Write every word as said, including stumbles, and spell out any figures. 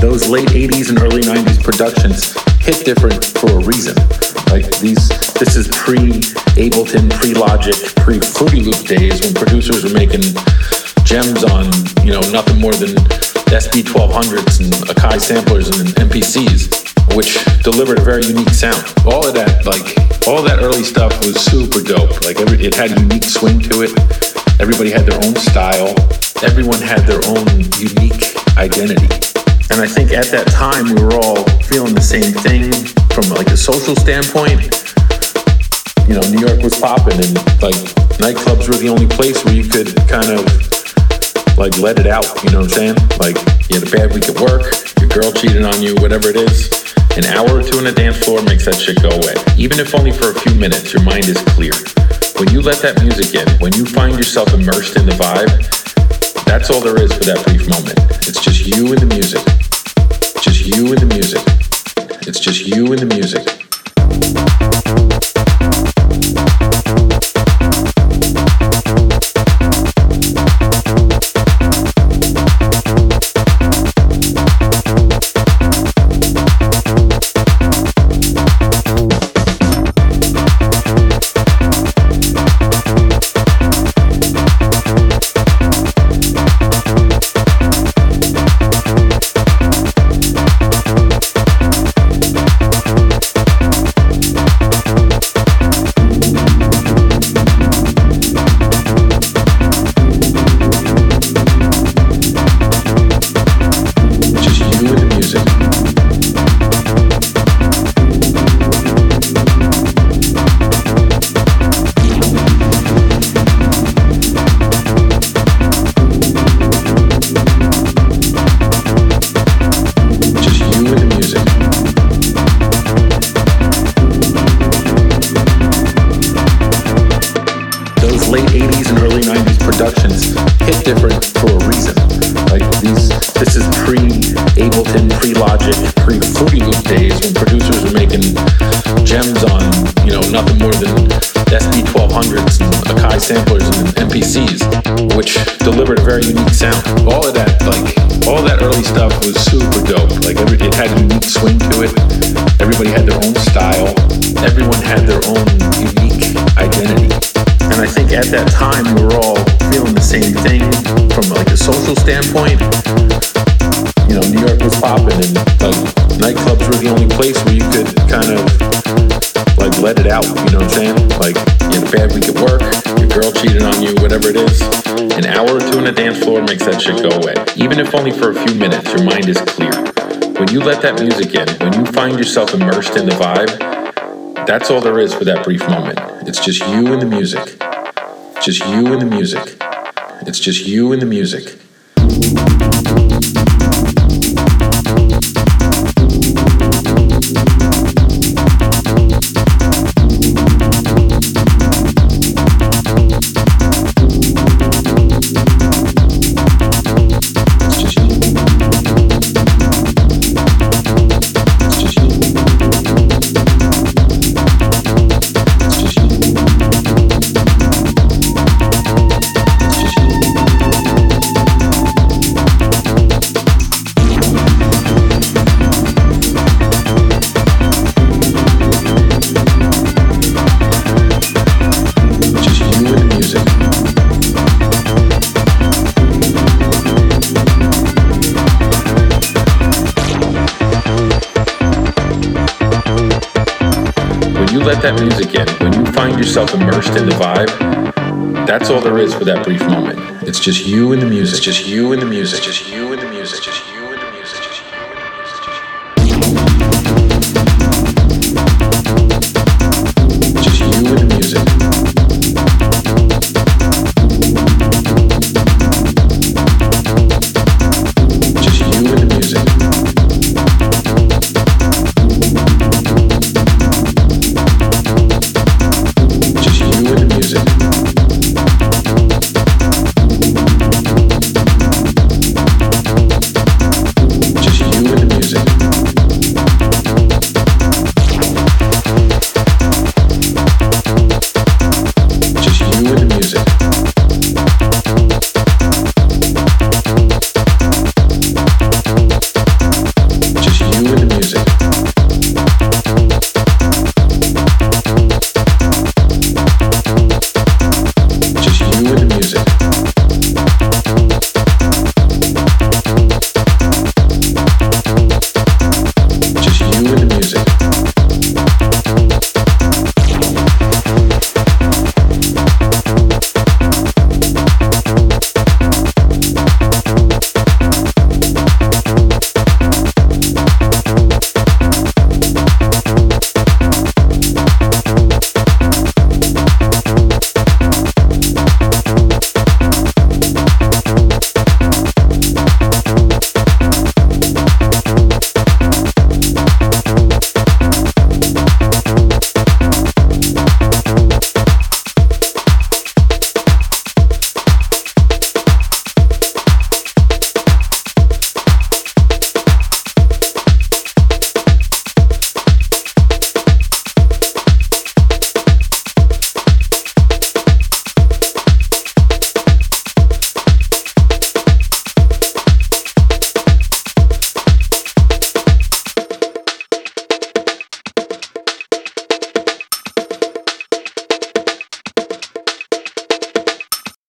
those late eighties and early nineties productions hit different for a reason. Like these, this is pre-Ableton, pre-Logic, pre-Fruity Loop days when producers were making gems on, you know, nothing more than S B twelve hundreds and Akai samplers and M P Cs, which delivered a very unique sound. All of that, like, all that early stuff was super dope. Like, every, it had a unique swing to it. Everybody had their own style. Everyone had their own unique identity. And I think at that time, we were all feeling the same thing from, like, a social standpoint. You know, New York was popping, and, like, nightclubs were the only place where you could kind of, like, let it out, you know what I'm saying? Like, you had a bad week at work, your girl cheated on you, whatever it is. An hour or two on the dance floor makes that shit go away. Even if only for a few minutes, your mind is clear. When you let that music in, when you find yourself immersed in the vibe, that's all there is for that brief moment. It's just you and the music. Just you and the music. It's just you and the music. Standpoint, you know, New York was popping, and like nightclubs were the only place where you could kind of like let it out, you know what I'm saying? Like, you had a bad week at work, your girl cheated on you, whatever it is. An hour or two on the dance floor makes that shit go away. Even if only for a few minutes, your mind is clear. When you let that music in, when you find yourself immersed in the vibe, that's all there is for that brief moment. It's just you and the music. Just you and the music. It's just you and the music. That music in, when you find yourself immersed in the vibe, that's all there is for that brief moment. It's just you and the music. It's just you and the music. It's just you and the music. It's just you and the music.